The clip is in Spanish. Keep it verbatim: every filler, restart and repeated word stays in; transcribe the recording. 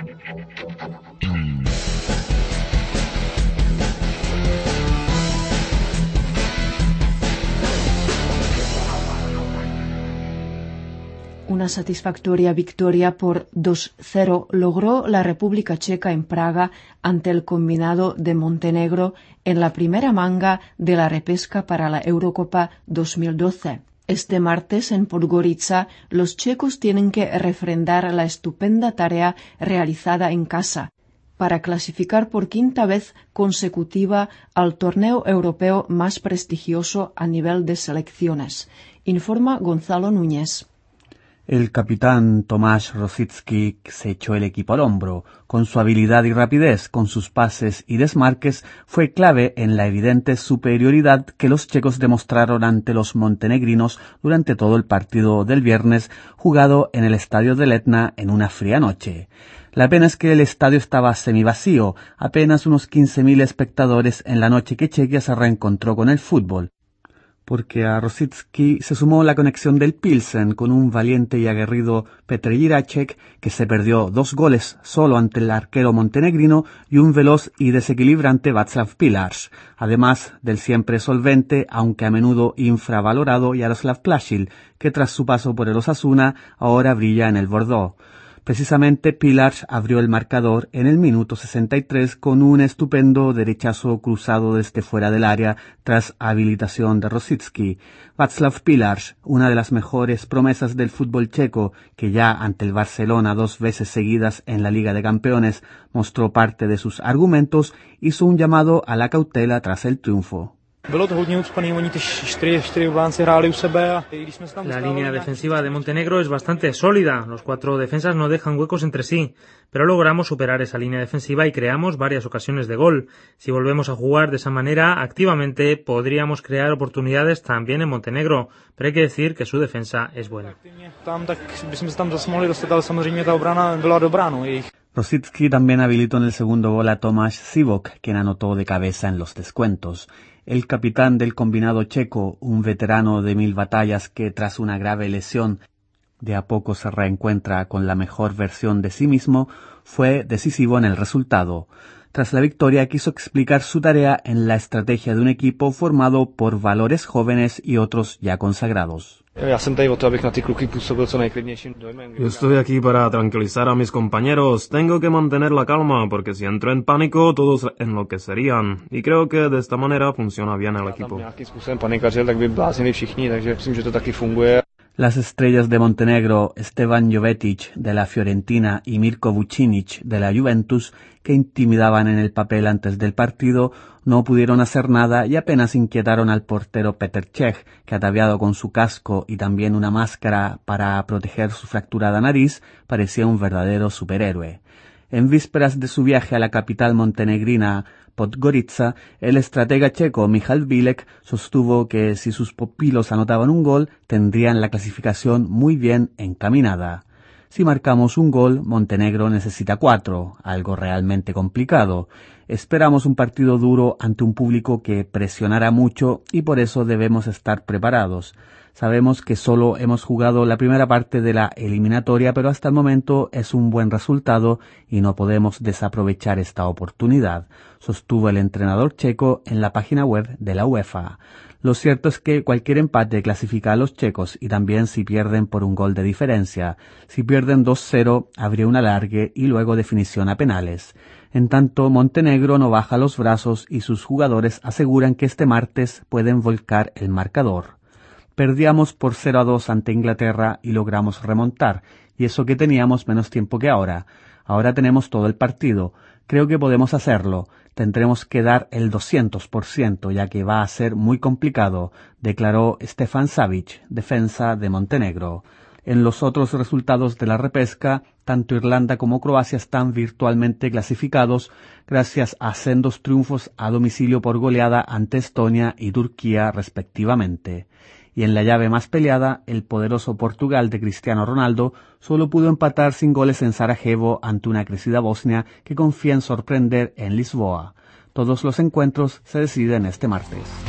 Una satisfactoria victoria por dos cero logró la República Checa en Praga ante el combinado de Montenegro en la primera manga de la repesca para la Eurocopa dos mil doce. Este martes en Podgorica los checos tienen que refrendar la estupenda tarea realizada en casa para clasificar por quinta vez consecutiva al torneo europeo más prestigioso a nivel de selecciones, informa Gonzalo Núñez. El capitán Tomáš Rosický se echó el equipo al hombro. Con su habilidad y rapidez, con sus pases y desmarques, fue clave en la evidente superioridad que los checos demostraron ante los montenegrinos durante todo el partido del viernes, jugado en el estadio del Etna en una fría noche. La pena es que el estadio estaba semivacío, apenas unos quince mil espectadores en la noche que Chequia se reencontró con el fútbol, porque a Rosický se sumó la conexión del Pilsen con un valiente y aguerrido Petr Jiráček que se perdió dos goles solo ante el arquero montenegrino y un veloz y desequilibrante Václav Pilarz, además del siempre solvente, aunque a menudo infravalorado Jaroslav Plašil, que tras su paso por el Osasuna ahora brilla en el Bordeaux. Precisamente Pilarz abrió el marcador en el minuto sesenta y tres con un estupendo derechazo cruzado desde fuera del área tras habilitación de Rosický. Václav Pilarz, una de las mejores promesas del fútbol checo, que ya ante el Barcelona dos veces seguidas en la Liga de Campeones mostró parte de sus argumentos, hizo un llamado a la cautela tras el triunfo. La línea defensiva de Montenegro es bastante sólida, los cuatro defensas no dejan huecos entre sí, pero logramos superar esa línea defensiva y creamos varias ocasiones de gol. Si volvemos a jugar de esa manera, activamente podríamos crear oportunidades también en Montenegro, pero hay que decir que su defensa es buena. Rosický también habilitó en el segundo gol a Tomáš Sivok, quien anotó de cabeza en los descuentos. El capitán del combinado checo, un veterano de mil batallas que tras una grave lesión de a poco se reencuentra con la mejor versión de sí mismo, fue decisivo en el resultado. Tras la victoria quiso explicar su tarea en la estrategia de un equipo formado por valores jóvenes y otros ya consagrados. Yo estoy aquí para tranquilizar a mis compañeros. Tengo que mantener la calma porque si entro en pánico todos enloquecerían. Y creo que de esta manera funciona bien el equipo. Las estrellas de Montenegro, Stevan Jovetic de la Fiorentina y Mirko Vucinic de la Juventus, que intimidaban en el papel antes del partido, no pudieron hacer nada y apenas inquietaron al portero Petr Cech, que ataviado con su casco y también una máscara para proteger su fracturada nariz, parecía un verdadero superhéroe. En vísperas de su viaje a la capital montenegrina, Podgorica, el estratega checo Michal Bílek sostuvo que si sus pupilos anotaban un gol, tendrían la clasificación muy bien encaminada. Si marcamos un gol, Montenegro necesita cuatro, algo realmente complicado. Esperamos un partido duro ante un público que presionará mucho y por eso debemos estar preparados. Sabemos que solo hemos jugado la primera parte de la eliminatoria, pero hasta el momento es un buen resultado y no podemos desaprovechar esta oportunidad, sostuvo el entrenador checo en la página web de la UEFA. Lo cierto es que cualquier empate clasifica a los checos y también si pierden por un gol de diferencia. Si pierden dos cero, habría un alargue y luego definición a penales. En tanto, Montenegro no baja los brazos y sus jugadores aseguran que este martes pueden volcar el marcador. Perdíamos por cero a dos ante Inglaterra y logramos remontar, y eso que teníamos menos tiempo que ahora. Ahora tenemos todo el partido. Creo que podemos hacerlo. Tendremos que dar el doscientos por ciento, ya que va a ser muy complicado, declaró Stefan Savic, defensa de Montenegro. En los otros resultados de la repesca, tanto Irlanda como Croacia están virtualmente clasificados gracias a sendos triunfos a domicilio por goleada ante Estonia y Turquía respectivamente. Y en la llave más peleada, el poderoso Portugal de Cristiano Ronaldo solo pudo empatar sin goles en Sarajevo ante una crecida Bosnia que confía en sorprender en Lisboa. Todos los encuentros se deciden este martes.